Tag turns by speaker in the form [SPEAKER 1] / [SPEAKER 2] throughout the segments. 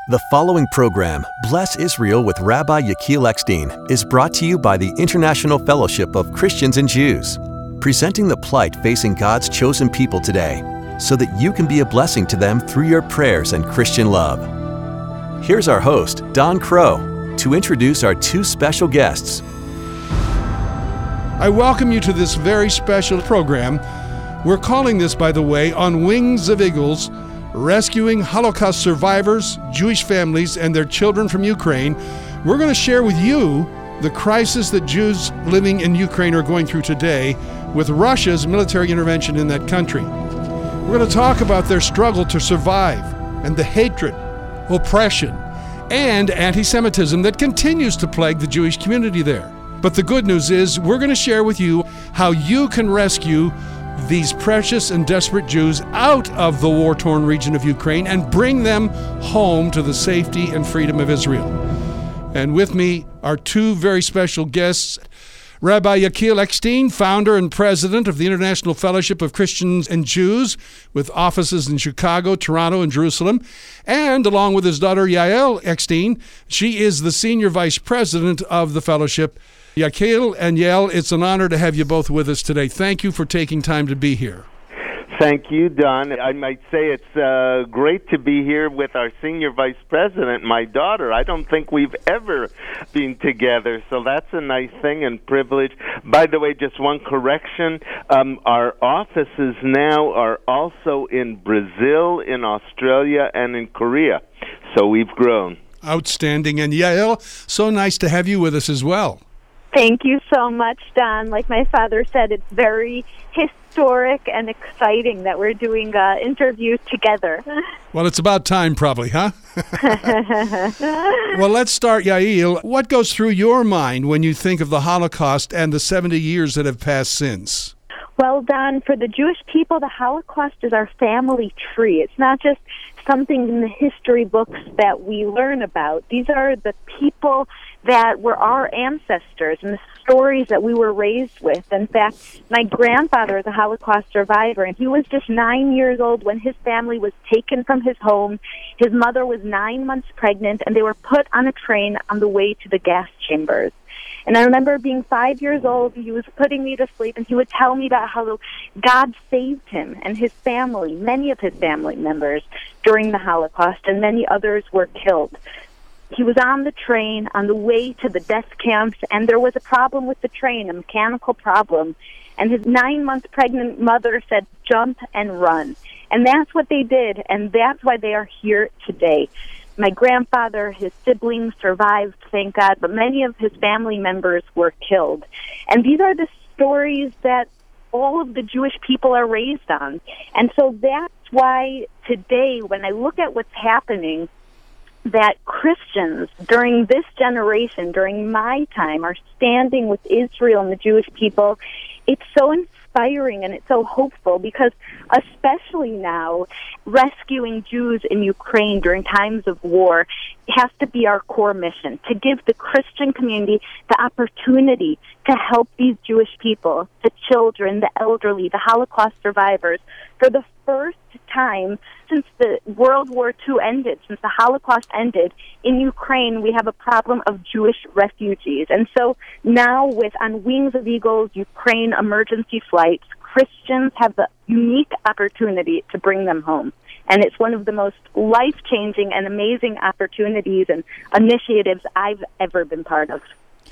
[SPEAKER 1] The following program, Bless Israel with Rabbi Yechiel Eckstein, is brought to you by the International Fellowship of Christians and Jews, presenting the plight facing God's chosen people today, so that you can be a blessing to them through your prayers and Christian love. Here's our host, Don Crow, to introduce our two special guests.
[SPEAKER 2] I welcome you to this very special program. We're calling this, by the way, On Wings of Eagles, Rescuing Holocaust Survivors, Jewish Families, and Their Children from Ukraine. We're going to share with you the crisis that Jews living in Ukraine are going through today with Russia's military intervention in that country. We're going to talk about their struggle to survive and the hatred, oppression, and anti-Semitism that continues to plague the Jewish community there. But the good news is we're going to share with you how you can rescue these precious and desperate Jews out of the war-torn region of Ukraine and bring them home to the safety and freedom of Israel. And with me are two very special guests, Rabbi Yechiel Eckstein, founder and president of the International Fellowship of Christians and Jews, with offices in Chicago, Toronto, and Jerusalem, and along with his daughter Yael Eckstein, she is the senior vice president of the fellowship. Yechiel and Yael, it's an honor to have you both with us today. Thank you for taking time to be here.
[SPEAKER 3] Thank you, Don. I might say it's great to be here with our senior vice president, my daughter. I don't think we've ever been together, so that's a nice thing and privilege. By the way, just one correction. Our offices now are also in Brazil, in Australia, and in Korea, so we've grown.
[SPEAKER 2] Outstanding. And Yael, so nice to have you with us as well.
[SPEAKER 4] Thank you so much, Don. Like my father said, it's very historic and exciting that we're doing an interview together.
[SPEAKER 2] Well, it's about time probably, huh? Well, let's start, Yael. What goes through your mind when you think of the Holocaust and the 70 years that have passed since?
[SPEAKER 4] Well, Don, for the Jewish people, the Holocaust is our family tree. It's not just something in the history books that we learn about. These are the people that were our ancestors and the stories that we were raised with. In fact, my grandfather is a Holocaust survivor, and he was just 9 years old when his family was taken from his home. His mother was 9 months pregnant, and they were put on a train on the way to the gas chambers. And I remember being 5 years old, he was putting me to sleep, and he would tell me about how God saved him and his family, many of his family members, during the Holocaust, and many others were killed. He was on the train on the way to the death camps, and there was a problem with the train, a mechanical problem. And his 9 months pregnant mother said, "Jump and run." And that's what they did, and that's why they are here today. My grandfather, his siblings survived, thank God, but many of his family members were killed. And these are the stories that all of the Jewish people are raised on. And so that's why today, when I look at what's happening, that Christians during this generation, during my time, are standing with Israel and the Jewish people, it's so inspiring and it's so hopeful, because especially now, rescuing Jews in Ukraine during times of war has to be our core mission, to give the Christian community the opportunity to help these Jewish people, the children, the elderly, the Holocaust survivors. For the first time since the World War II ended, since the Holocaust ended, in Ukraine we have a problem of Jewish refugees. And so now with On Wings of Eagles, Ukraine emergency flights, Christians have the unique opportunity to bring them home. And it's one of the most life-changing and amazing opportunities and initiatives I've ever been part of.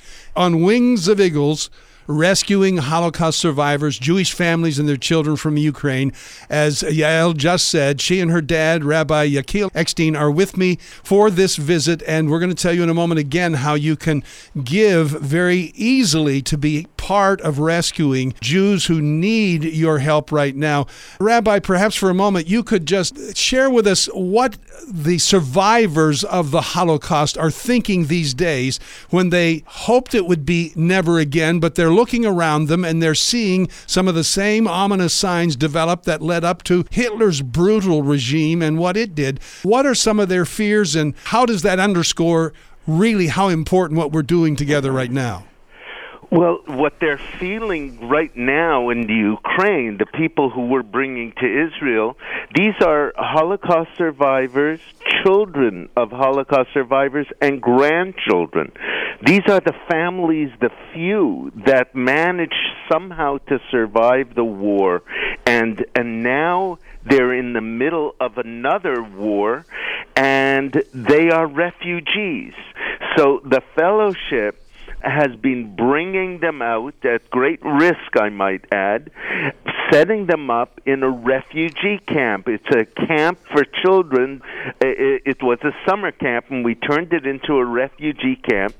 [SPEAKER 2] On Wings of Eagles, rescuing Holocaust survivors, Jewish families, and their children from Ukraine. As Yael just said, she and her dad, Rabbi Yechiel Eckstein, are with me for this visit, and we're going to tell you in a moment again how you can give very easily to be part of rescuing Jews who need your help right now. Rabbi, perhaps for a moment, you could just share with us what the survivors of the Holocaust are thinking these days when they hoped it would be never again, but they're looking around them and they're seeing some of the same ominous signs develop that led up to Hitler's brutal regime and what it did. What are some of their fears, and how does that underscore really how important what we're doing together right now?
[SPEAKER 3] Well, what they're feeling right now in the Ukraine, the people who we're bringing to Israel, these are Holocaust survivors, children of Holocaust survivors and grandchildren. These are the families, the few, that managed somehow to survive the war, and now they're in the middle of another war, and they are refugees. So the fellowship has been bringing them out at great risk, I might add, setting them up in a refugee camp. It's a camp for children. It was a summer camp, and we turned it into a refugee camp.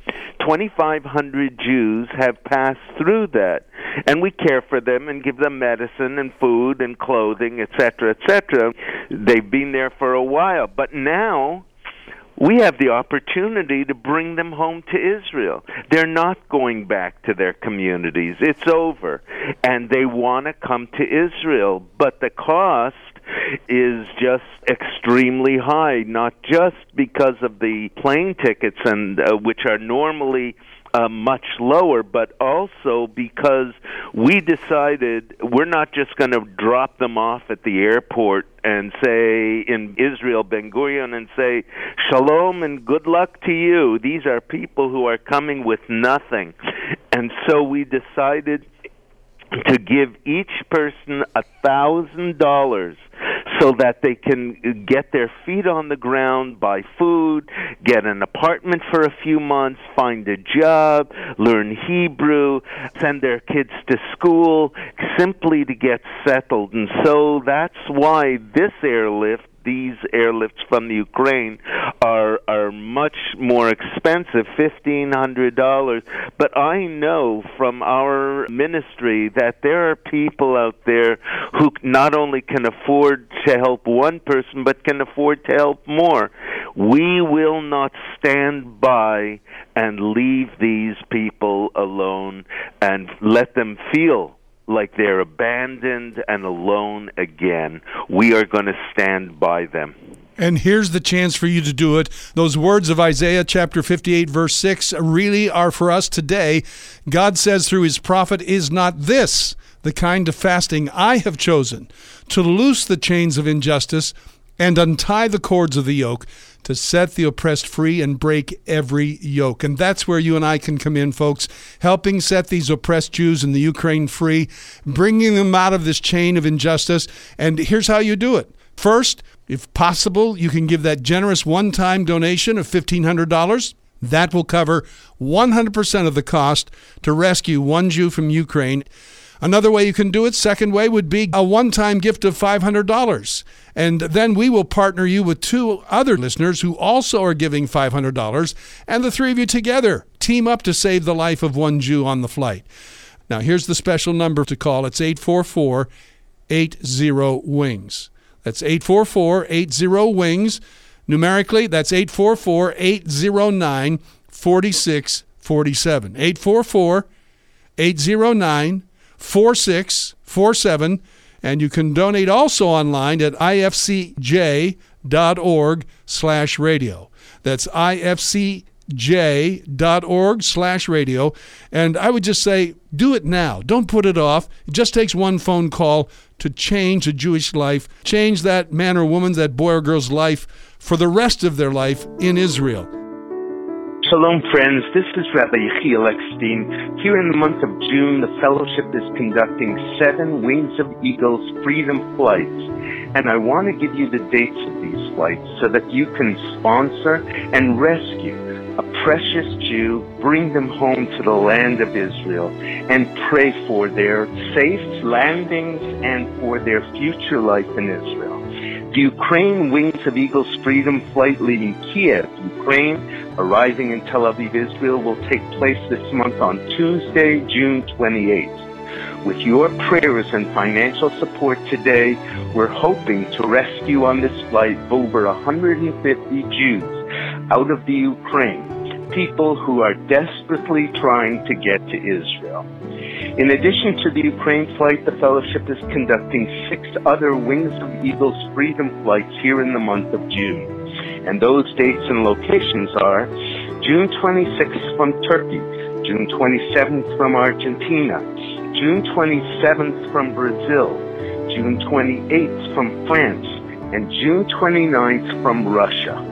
[SPEAKER 3] 2,500 Jews have passed through that, and we care for them and give them medicine and food and clothing, etc., etc. They've been there for a while, but now we have the opportunity to bring them home to Israel. They're not going back to their communities. It's over. And they want to come to Israel. But the cost is just extremely high, not just because of the plane tickets, and which are normally much lower, but also because we decided we're not just going to drop them off at the airport and say, in Israel, Ben Gurion, and say, shalom and good luck to you. These are people who are coming with nothing. And so we decided to give each person $1,000 so that they can get their feet on the ground, buy food, get an apartment for a few months, find a job, learn Hebrew, send their kids to school, simply to get settled. And so that's why these airlifts from the Ukraine are much more expensive, $1,500. But I know from our ministry that there are people out there who not only can afford to help one person, but can afford to help more. We will not stand by and leave these people alone and let them feel like they're abandoned and alone again. We are going to stand by them.
[SPEAKER 2] And here's the chance for you to do it. Those words of Isaiah chapter 58, verse 6 really are for us today. God says through his prophet, "Is not this the kind of fasting I have chosen, to loose the chains of injustice and untie the cords of the yoke, to set the oppressed free and break every yoke?" And that's where you and I can come in, folks, helping set these oppressed Jews in the Ukraine free, bringing them out of this chain of injustice. And here's how you do it. First, if possible, you can give that generous one-time donation of $1,500. That will cover 100% of the cost to rescue one Jew from Ukraine. Another way you can do it, second way, would be a one-time gift of $500. And then we will partner you with two other listeners who also are giving $500, and the three of you together team up to save the life of one Jew on the flight. Now, here's the special number to call. It's 844-80-WINGS. That's 844-80-WINGS. Numerically, that's 844-809-4647. 844-809-4647. And you can donate also online at ifcj.org/radio. That's ifcj.org/radio. And I would just say, do it now. Don't put it off. It just takes one phone call to change a Jewish life, change that man or woman, that boy or girl's life for the rest of their life in Israel.
[SPEAKER 3] Shalom, friends. This is Rabbi Yechiel Eckstein. Here in the month of June, the Fellowship is conducting 7 Wings of Eagles Freedom Flights. And I want to give you the dates of these flights so that you can sponsor and rescue a precious Jew, bring them home to the land of Israel, and pray for their safe landings and for their future life in Israel. The Ukraine Wings of Eagles Freedom Flight leaving Kiev, Ukraine, arriving in Tel Aviv, Israel, will take place this month on Tuesday, June 28th. With your prayers and financial support today, we're hoping to rescue on this flight over 150 Jews out of the Ukraine, people who are desperately trying to get to Israel. In addition to the Ukraine flight, the Fellowship is conducting 6 other Wings of Eagles Freedom flights here in the month of June. And those dates and locations are June 26th from Turkey, June 27th from Argentina, June 27th from Brazil, June 28th from France, and June 29th from Russia.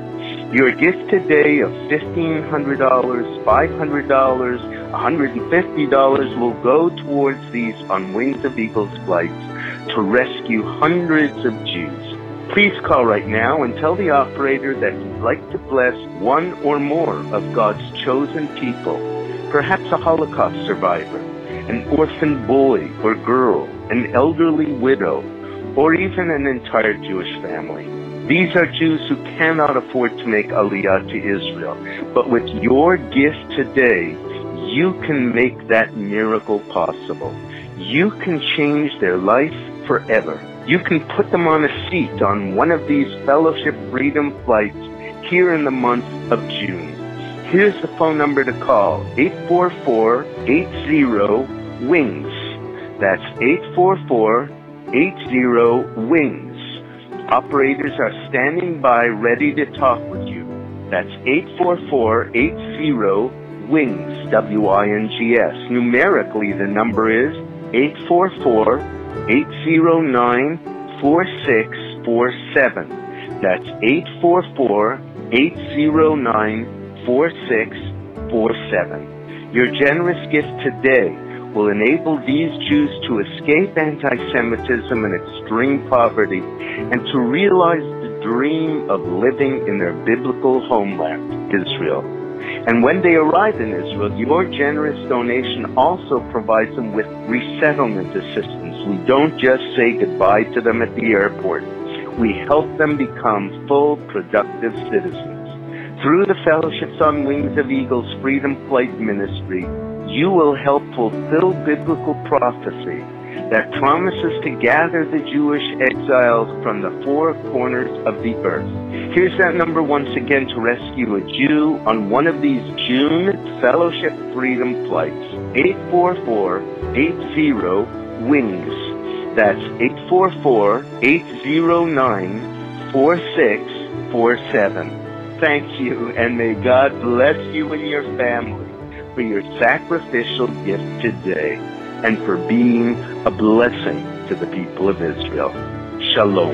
[SPEAKER 3] Your gift today of $1,500, $500, $150 will go towards these On Wings of Eagles flights to rescue hundreds of Jews. Please call right now and tell the operator that you'd like to bless one or more of God's chosen people, perhaps a Holocaust survivor, an orphan boy or girl, an elderly widow, or even an entire Jewish family. These are Jews who cannot afford to make Aliyah to Israel, but with your gift today, you can make that miracle possible. You can change their life forever. You can put them on a seat on one of these Fellowship Freedom flights here in the month of June. Here's the phone number to call, 844-80-WINGS. That's 844-80-WINGS. Operators are standing by ready to talk with you. That's 844-80-WINGS, W-I-N-G-S. Numerically, the number is 844-809-4647. That's 844-809-4647. Your generous gift today will enable these Jews to escape anti-Semitism and extreme poverty and to realize the dream of living in their biblical homeland, Israel. And when they arrive in Israel, your generous donation also provides them with resettlement assistance. We don't just say goodbye to them at the airport. We help them become full, productive citizens. Through the Fellowship's On Wings of Eagles Freedom Flight Ministry, you will help fulfill biblical prophecy that promises to gather the Jewish exiles from the four corners of the earth. Here's that number once again to rescue a Jew on one of these June Fellowship Freedom flights. 844-80-WINGS. That's 844-809-4647. Thank you, and may God bless you and your family for your sacrificial gift today and for being a blessing to the people of Israel. Shalom.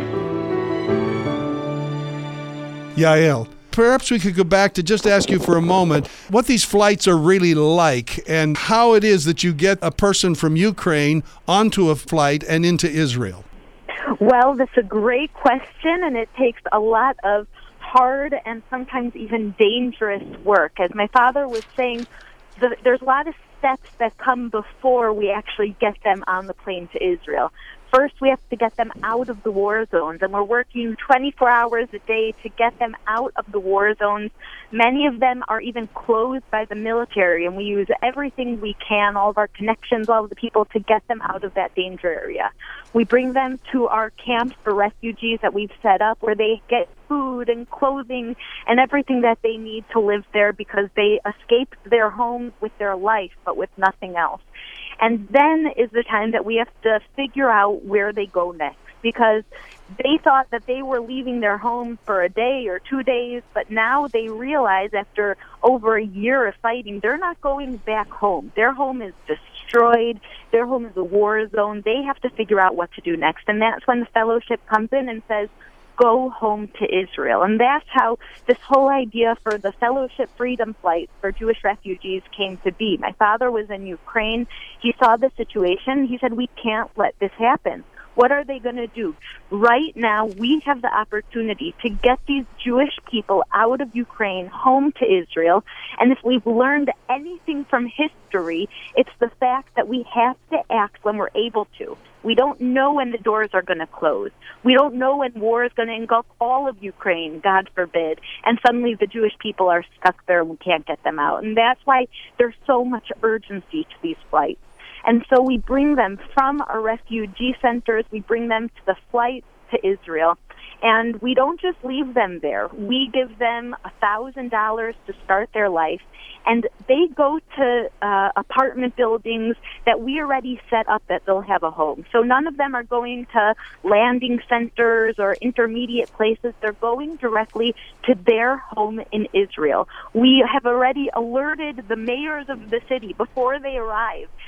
[SPEAKER 2] Yael, perhaps we could go back to just ask you for a moment what these flights are really like and how it is that you get a person from Ukraine onto a flight and into Israel.
[SPEAKER 4] Well, that's a great question, and it takes a lot of hard and sometimes even dangerous work. As my father was saying, there's a lot of steps that come before we actually get them on the plane to Israel. First, we have to get them out of the war zones, and we're working 24 hours a day to get them out of the war zones. Many of them are even closed by the military, and we use everything we can, all of our connections, all of the people, to get them out of that danger area. We bring them to our camps for refugees that we've set up, where they get food and clothing and everything that they need to live there because they escaped their homes with their life, but with nothing else. And then is the time that we have to figure out where they go next, because they thought that they were leaving their home for a day or 2 days, but now they realize after over a year of fighting, they're not going back home. Their home is destroyed. Their home is a war zone. They have to figure out what to do next. And that's when the fellowship comes in and says, go home to Israel. And that's how this whole idea for the Fellowship Freedom Flight for Jewish refugees came to be. My father was in Ukraine. He saw the situation. He said, we can't let this happen. What are they going to do? Right now, we have the opportunity to get these Jewish people out of Ukraine home to Israel. And if we've learned anything from history, it's the fact that we have to act when we're able to. We don't know when the doors are going to close. We don't know when war is going to engulf all of Ukraine, God forbid, and suddenly the Jewish people are stuck there and we can't get them out. And that's why there's so much urgency to these flights. And so we bring them from our refugee centers, we bring them to the flight to Israel, and we don't just leave them there. We give them $1,000 to start their life, and they go to apartment buildings that we already set up that they'll have a home. So none of them are going to landing centers or intermediate places. They're going directly to their home in Israel. We have already alerted the mayors of the city before they arrive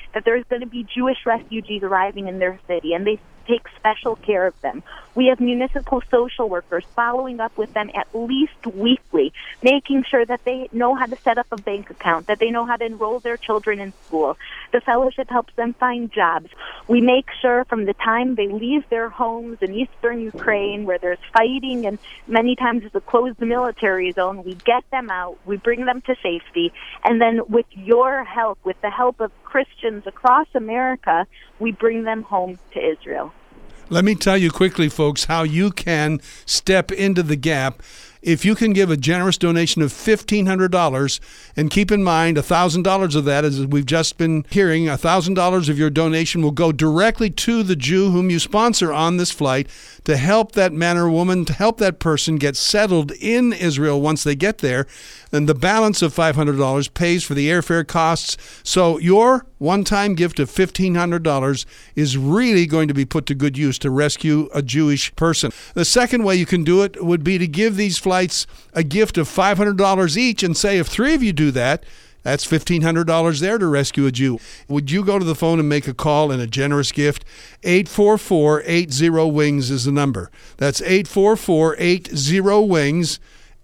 [SPEAKER 4] that there's going to be Jewish refugees arriving in their city, and they take special care of them. We have municipal social workers following up with them at least weekly, making sure that they know how to set up a bank account, that they know how to enroll their children in school. The fellowship helps them find jobs. We make sure from the time they leave their homes in eastern Ukraine, where there's fighting and many times it's a closed military zone, we get them out, we bring them to safety, and then with your help, with the help of Christians across America, we bring them home to Israel.
[SPEAKER 2] Let me tell you quickly, folks, how you can step into the gap. If you can give a generous donation of $1,500, and keep in mind $1,000 of that, as we've just been hearing, $1,000 of your donation will go directly to the Jew whom you sponsor on this flight to help that man or woman, to help that person get settled in Israel once they get there. And the balance of $500 pays for the airfare costs. So your one-time gift of $1,500 is really going to be put to good use to rescue a Jewish person. The second way you can do it would be to give these flights a gift of $500 each and say if 3 of you do that, that's $1,500 there to rescue a Jew. Would you go to the phone and make a call and a generous gift? 844-80-WINGS is the number. That's 844-80-WINGS.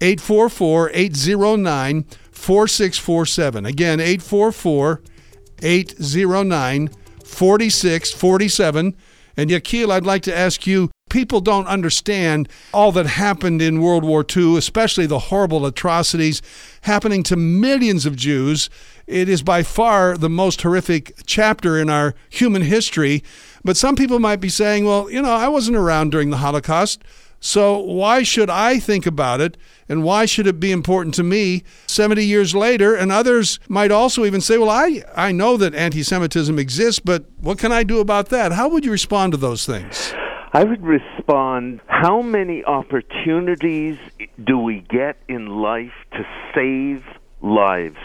[SPEAKER 2] 844-809-4647. Again, 844-809-4647. And Yechiel, I'd like to ask you, people don't understand all that happened in World War II, especially the horrible atrocities happening to millions of Jews. It is by far the most horrific chapter in our human history. But some people might be saying, well, I wasn't around during the Holocaust, so why should I think about it? And why should it be important to me 70 years later? And others might also even say, well, I know that anti-Semitism exists, but what can I do about that? How would you respond to those things?
[SPEAKER 3] I would respond, how many opportunities do we get in life to save lives?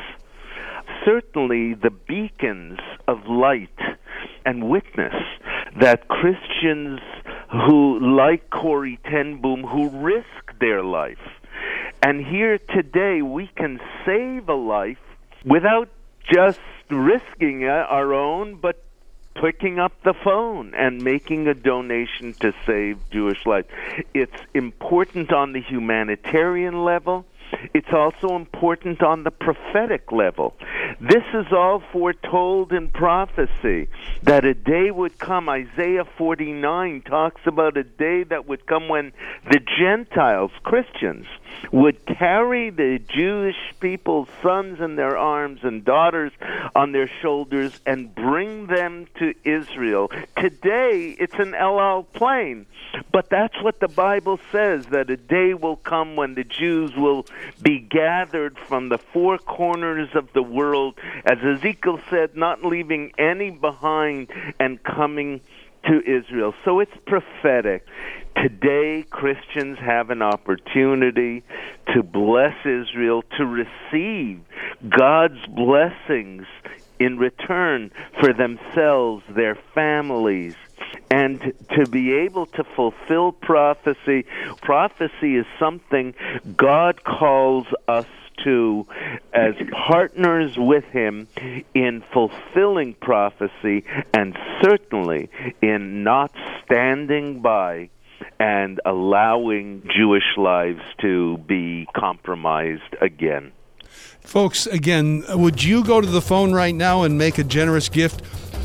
[SPEAKER 3] Certainly the beacons of light and witness that Christians who, like Corrie ten Boom, who risk their life. And here today we can save a life without just risking our own, but picking up the phone and making a donation to save Jewish life. It's important on the humanitarian level. It's also important on the prophetic level. This is all foretold in prophecy, that a day would come. Isaiah 49 talks about a day that would come when the Gentiles, Christians, would carry the Jewish people's sons in their arms and daughters on their shoulders and bring them to Israel. Today, it's an El Al plane, but that's what the Bible says, that a day will come when the Jews will be gathered from the four corners of the world, as Ezekiel said, not leaving any behind and coming to Israel. So it's prophetic. Today, Christians have an opportunity to bless Israel, to receive God's blessings in return for themselves, their families, and to be able to fulfill prophecy. Prophecy is something God calls us to as partners with Him in fulfilling prophecy, and certainly in not standing by and allowing Jewish lives to be compromised again.
[SPEAKER 2] Folks, again, would you go to the phone right now and make a generous gift?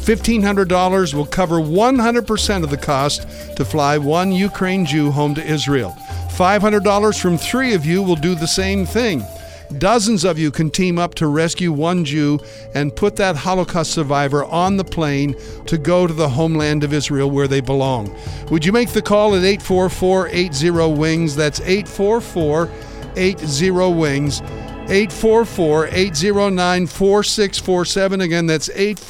[SPEAKER 2] $1,500 will cover 100% of the cost to fly one Ukraine Jew home to Israel. $500 from 3 of you will do the same thing. Dozens of you can team up to rescue one Jew and put that Holocaust survivor on the plane to go to the homeland of Israel where they belong. Would you make the call at 844-80-WINGS? That's 844-80-WINGS. 844-809-4647. Again, that's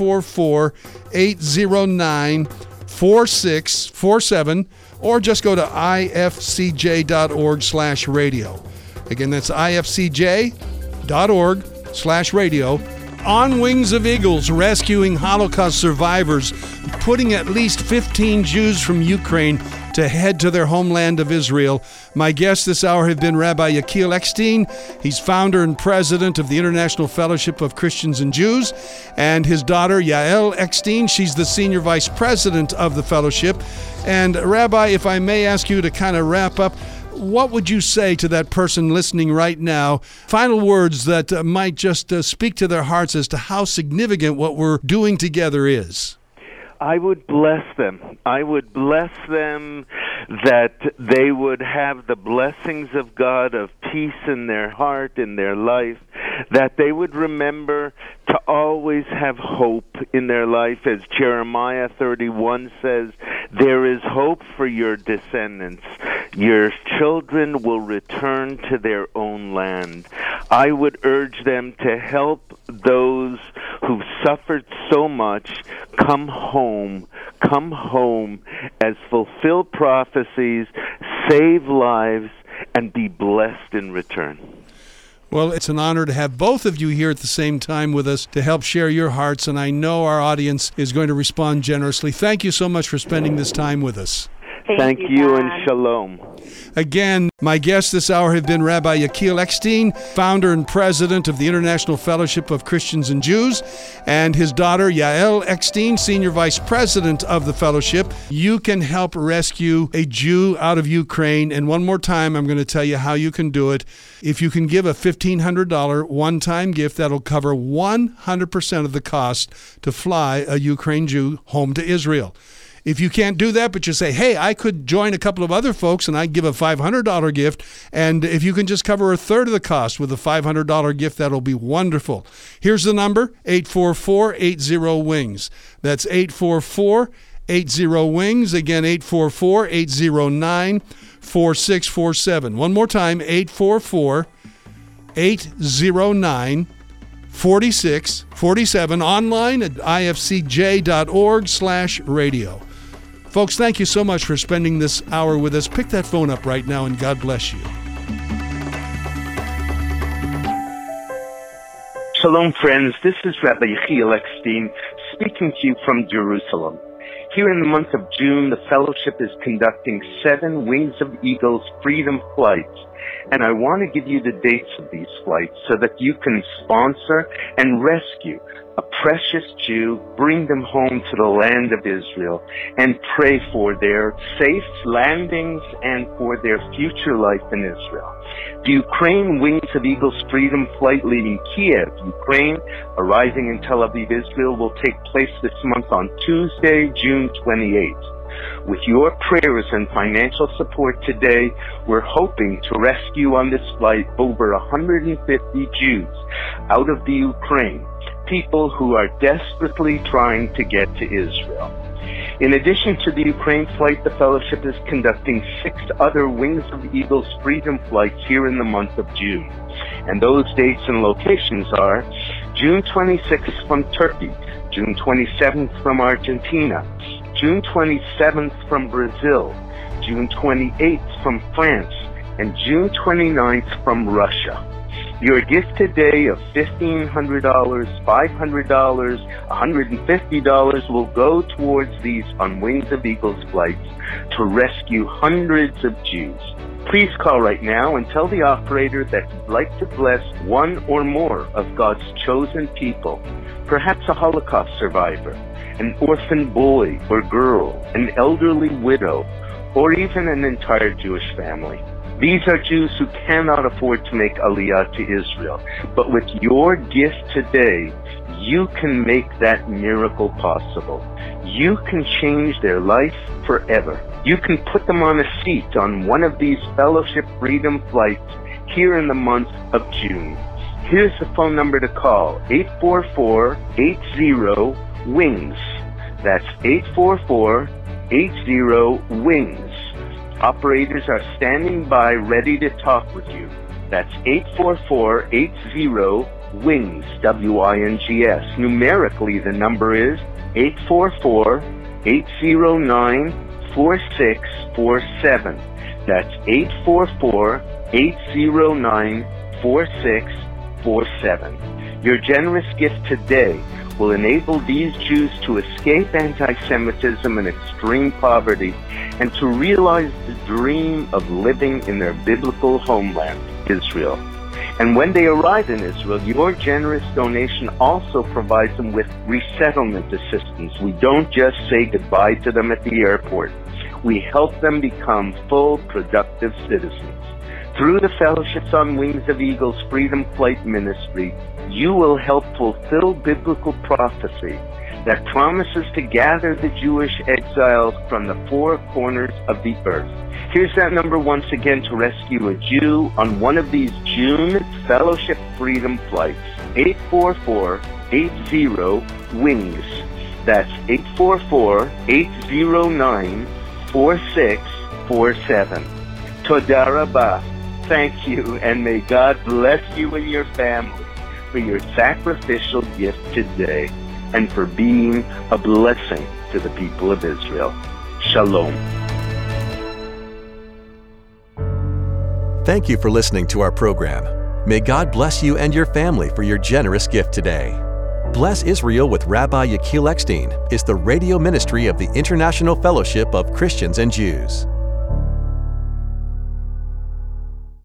[SPEAKER 2] 844-809-4647. Or just go to ifcj.org/radio. Again, that's ifcj.org/radio. On Wings of Eagles, rescuing Holocaust survivors, putting at least 15 Jews from Ukraine to head to their homeland of Israel. My guests this hour have been Rabbi Yechiel Eckstein. He's founder and president of the International Fellowship of Christians and Jews, and his daughter Yael Eckstein. She's the senior vice president of the fellowship. And Rabbi, if I may ask you to kind of wrap up, what would you say to that person listening right now? Final words that might just speak to their hearts as to how significant what we're doing together is.
[SPEAKER 3] I would bless them. I would bless them that they would have the blessings of God, of peace in their heart, in their life, that they would remember to always have hope in their life. As Jeremiah 31 says, there is hope for your descendants. Your children will return to their own land. I would urge them to help those who've suffered so much come home as fulfill prophecies, save lives, and be blessed in return.
[SPEAKER 2] Well, it's an honor to have both of you here at the same time with us to help share your hearts, and I know our audience is going to respond generously. Thank you so much for spending this time with us.
[SPEAKER 3] Thank you, and shalom.
[SPEAKER 2] Again, my guests this hour have been Rabbi Yechiel Eckstein, founder and president of the International Fellowship of Christians and Jews, and his daughter Yael Eckstein, senior vice president of the fellowship. You can help rescue a Jew out of Ukraine, and one more time I'm going to tell you how you can do it. If you can give a $1,500 one-time gift, that'll cover 100% of the cost to fly a Ukraine Jew home to Israel. If you can't do that, but you say, hey, I could join a couple of other folks and I'd give a $500 gift, and if you can just cover a third of the cost with a $500 gift, that'll be wonderful. Here's the number, 844-80-WINGS. That's 844-80-WINGS. Again, 844-809-4647. One more time, 844-809-4647. Online at ifcj.org/radio. Folks, thank you so much for spending this hour with us. Pick that phone up right now, and God bless you.
[SPEAKER 5] Shalom, friends. This is Rabbi Yechiel Eckstein speaking to you from Jerusalem. Here in the month of June, the fellowship is conducting 7 Wings of Eagles Freedom Flights. And I want to give you the dates of these flights so that you can sponsor and rescue a precious Jew, bring them home to the land of Israel, and pray for their safe landings and for their future life in Israel. The Ukraine Wings of Eagles Freedom Flight leaving Kiev, Ukraine, arriving in Tel Aviv, Israel, will take place this month on Tuesday, June 28th. With your prayers and financial support today, we're hoping to rescue on this flight over 150 Jews out of the Ukraine, people who are desperately trying to get to Israel. In addition to the Ukraine flight, the fellowship is conducting 6 other Wings of Eagles Freedom flights here in the month of June. And those dates and locations are June 26th from Turkey, June 27th from Argentina, June 27th from Brazil, June 28th from France, and June 29th from Russia. Your gift today of $1,500, $500, $150 will go towards these On Wings of Eagles flights to rescue hundreds of Jews. Please call right now and tell the operator that you'd like to bless one or more of God's chosen people, perhaps a Holocaust survivor, an orphan boy or girl, an elderly widow, or even an entire Jewish family. These are Jews who cannot afford to make Aliyah to Israel. But with your gift today, you can make that miracle possible. You can change their life forever. You can put them on a seat on one of these Fellowship Freedom flights here in the month of June. Here's the phone number to call, 844-80-WINGS. That's 844-80-WINGS. Operators are standing by ready to talk with you. That's 844-80-WINGS, W-I-N-G-S. Numerically, the number is 844-809-4647. That's 844-809-4647. Your generous gift today will enable these Jews to escape anti-Semitism and extreme poverty and to realize the dream of living in their biblical homeland, Israel. And when they arrive in Israel, your generous donation also provides them with resettlement assistance. We don't just say goodbye to them at the airport. We help them become full, productive citizens. Through the Fellowships on Wings of Eagles Freedom Flight Ministry, you will help fulfill biblical prophecy that promises to gather the Jewish exiles from the four corners of the earth. Here's that number once again to rescue a Jew on one of these June Fellowship Freedom Flights. 844-80-WINGS. That's 844-809-4647. Toda Rabah. Thank you, and may God bless you and your family for your sacrificial gift today and for being a blessing to the people of Israel. Shalom.
[SPEAKER 1] Thank you for listening to our program. May God bless you and your family for your generous gift today. Bless Israel with Rabbi Yechiel Eckstein is the radio ministry of the International Fellowship of Christians and Jews.